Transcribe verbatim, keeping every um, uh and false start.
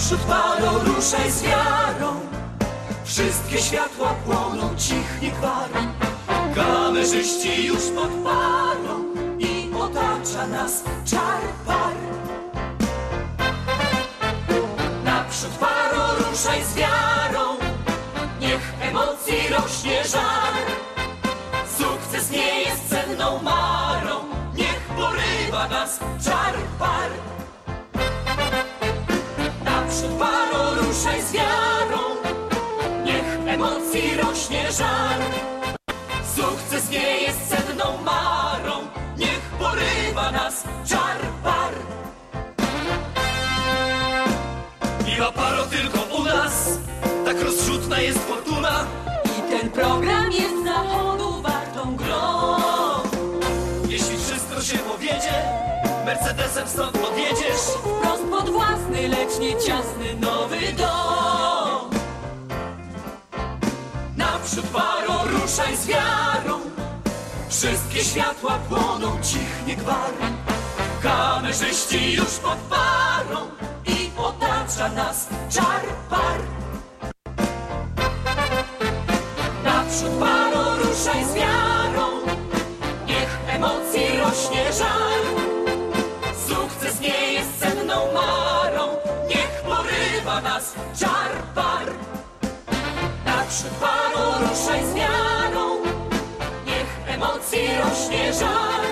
Naprzód paro, ruszaj z wiarą. Wszystkie światła płoną, cichnie gwar. Kamerzyści już pod parą i otacza nas czar par. Naprzód paro, ruszaj z wiarą. Niech emocji rośnie żar. Sukces nie jest cenną marą. Niech porywa nas czar par. Naprzód paro, ruszaj z wiarą. Niech emocji rośnie żar. Sukces nie jest cenną marą. Niech porywa nas czar par. Miła paro tylko u nas, tak rozrzutna jest fortuna. I ten program jest zachodu wartą grą. Jeśli wszystko się powiedzie, Mercedesem stąd odjedziesz. Wprost pod własny, lecz nie ciasny nowy dom. Naprzód paro, ruszaj z wiarą. Wszystkie światła płoną, cichnie gwar. Kamerzyści już pod parą i otacza nas czar par. Naprzód paro, ruszaj z wiarą. Niech emocji rośnie żar. Sukces nie jest cenną marą. Niech porywa nas czar par. Naprzód paro, ruszaj z wiarą. Niech emocji rośnie żar.